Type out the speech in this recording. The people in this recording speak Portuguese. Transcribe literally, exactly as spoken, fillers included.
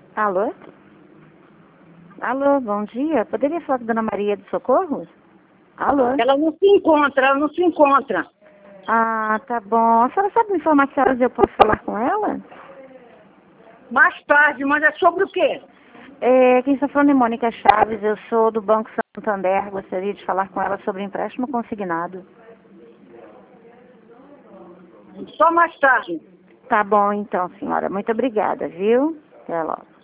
Alô? Alô, bom dia. Poderia falar com a Dona Maria de Socorro? Alô? Ela não se encontra, ela não se encontra. Ah, tá bom. A senhora sabe me informar que horas eu posso falar com ela? Mais tarde, mas é sobre o quê? É, quem está falando é Mônica Chaves, eu sou do Banco Santander, gostaria de falar com ela sobre empréstimo consignado. Só mais tarde. Tá bom então, senhora. Muito obrigada, viu? Até logo.